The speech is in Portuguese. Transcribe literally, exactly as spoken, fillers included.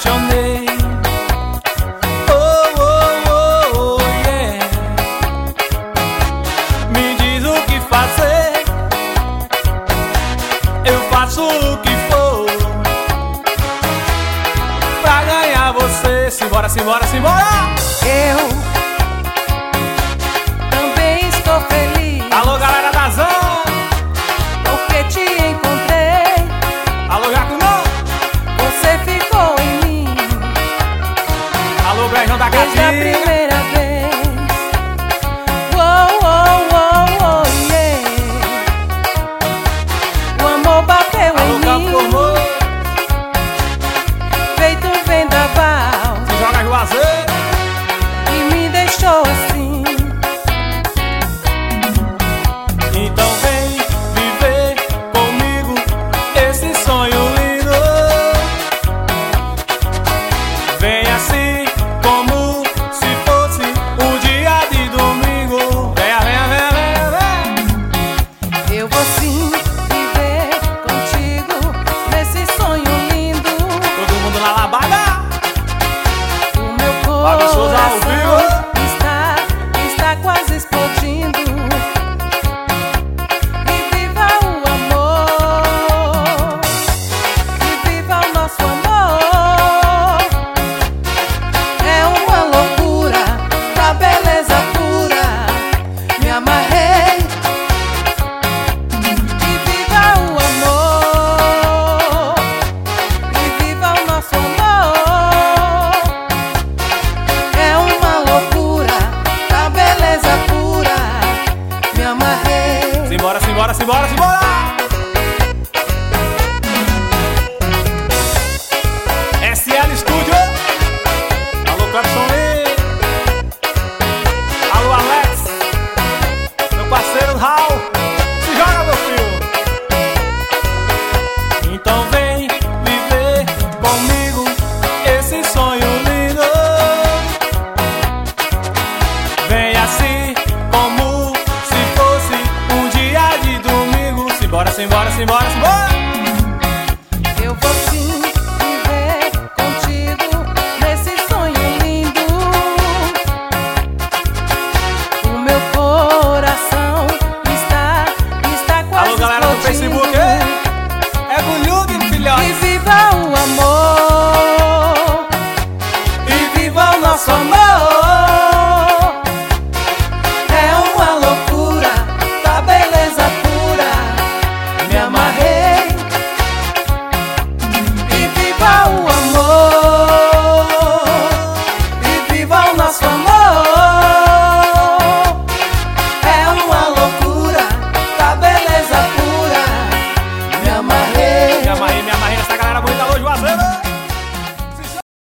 apaixonei. Oh, oh, oh, oh, yeah. Me diz o que fazer, eu faço o que for pra ganhar você. Simbora, simbora, simbora! Eu também estou feliz. Alô, galera da Zan! Porque te encontrei. Alô, Jacunão! Você ficou em mim Alô, Brejão da desde a Catinga! primeira vez. Oh, oh, oh, oh, yeah. O amor bateu Alô, em mim, Campo Formou! feito um vendaval, Se joga Juazeiro! e me deixou assim. Então vem viver comigo esse sonho lindo. Vem assim como se fosse um dia de domingo. Venha, venha, venha, venha, venha. Eu vou sim viver contigo nesse sonho lindo. Todo mundo na labaga. O meu Fábio Souza ao vivo. coração está, está quase explodindo. E viva o amor, e viva o nosso amor. É uma loucura da beleza pura. Me amarrei. E viva o amor, e viva o nosso amor. É uma loucura da beleza pura. Me amarrei. Simbora, simbora, simbora, simbora. S L Studio. Alô, Clepson Lee. Alô, Alex. Meu parceiro Raul. Se joga, meu filho. Então vem viver comigo esse sonho lindo. Vem assim como se fosse um dia de domingo. Simbora, simbora, simbora, simbora. Eu vou sim viver contigo nesse sonho lindo. O meu coração está, está quase Alô, galera do explodindo. Facebook.